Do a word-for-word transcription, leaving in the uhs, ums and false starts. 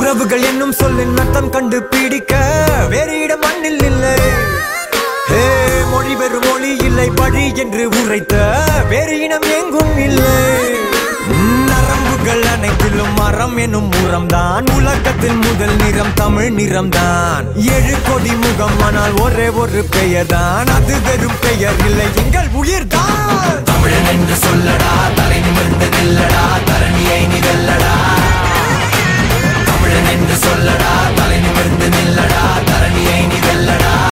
உறவுகள் என்னும் சொல்லின் அர்த்தம் கண்டு பிடிக்க வேறு இடம் மண்ணில் இல்லை. ஹே மொழி வெறும் மொழி இல்லை பழி என்று உரைத்த வேறு இனம் எங்கும் இல்லை. நரம்புகள் அனைத்திலும் மரம் எனும் முரம்தான் உலகத்தில் முதல் நிறம் தமிழ் நிறம்தான். ஏழு கோடி முகம் ஆனால் ஒரே ஒரு பெயர் தான், அது வெறும் பெயர் இல்லை எங்கள் உயிர் தான். தமிழன் என்று சொல்லடா தலை நிமிர்ந்து